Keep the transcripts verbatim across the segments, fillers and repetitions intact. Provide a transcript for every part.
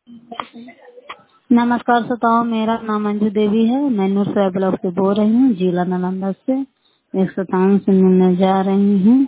नमस्कार श्रोताओं, मेरा नाम अंजू देवी है। मैं नूरसराय ब्लॉक से बोल रही हूँ, जिला नालंदा से। एक श्रोताओं से मिलने जा रही हूँ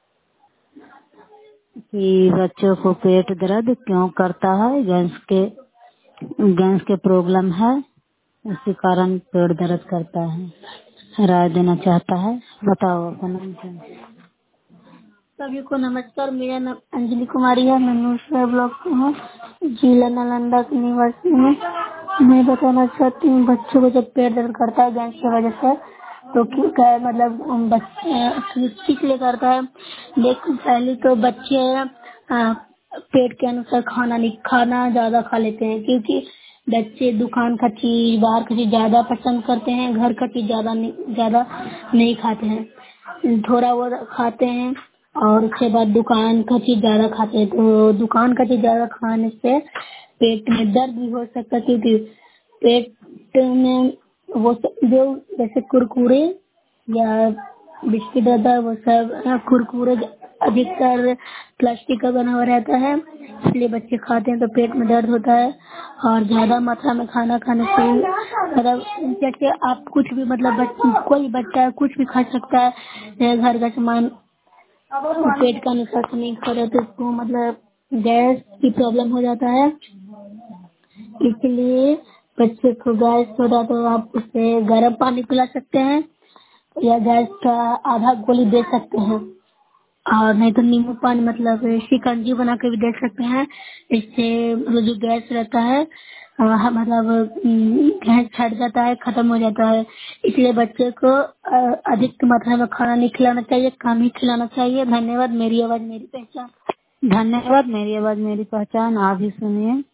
कि बच्चों को पेट दर्द क्यों करता है। गैस के गैस के प्रॉब्लम है, इसी कारण पेट दर्द करता है। राय देना चाहता है, बताओ आपका नाम क्या है? सभी को नमस्कार। मेरा नाम अंजलि कुमारी है। मैं नूरसराय ब्लॉक से हूँ, जिला नालंदा के निवासी हूँ। मैं बताना चाहती हूँ, बच्चों को जब पेट दर्द करता है गैस की वजह से तो क्यों क्या है, मतलब उन बच्चे किस लिए करता है। लेकिन पहले तो बच्चे आ, पेट के अनुसार खाना नहीं खाना ज्यादा खा लेते हैं, क्योंकि बच्चे दुकान का चीज बाहर का चीज ज्यादा पसंद करते हैं, घर का चीज ज्यादा नहीं ज्यादा नहीं खाते हैं। थोड़ा बहुत खाते हैं और उसके बाद दुकान का चीज ज्यादा खाते हैं। तो दुकान का चीज ज्यादा खाने से पेट में दर्द भी हो सकता है, क्योंकि पेट में वो सब जो जैसे कुरकुरे या बिस्किट रहता है वो सब अ, कुरकुरे अधिकतर प्लास्टिक का बना हुआ रहता है, इसलिए बच्चे खाते हैं तो पेट में दर्द होता है। और ज्यादा मात्रा में खाना खाने से मतलब जैसे आप कुछ भी मतलब बच, कोई बच्चा कुछ भी खा सकता है, जैसे घर का सामान पेट का अनुसार से नहीं करे तो उसको मतलब गैस की प्रॉब्लम हो जाता है। इसलिए बच्चे को गैस हो रहा तो आप उसे गर्म पानी पिला सकते हैं या गैस का आधा गोली दे सकते हैं, और नहीं तो नींबू पानी मतलब शिकंजी बना के भी दे सकते हैं। इससे मतलब जो गैस रहता है अ, मतलब अम, गैस छट जाता है, खत्म हो जाता है। इसलिए बच्चे को अ, अधिक मात्रा में खाना नहीं खिलाना चाहिए, कम ही खिलाना चाहिए। धन्यवाद। मेरी आवाज मेरी पहचान। धन्यवाद। मेरी आवाज मेरी पहचान। आप भी सुनिए।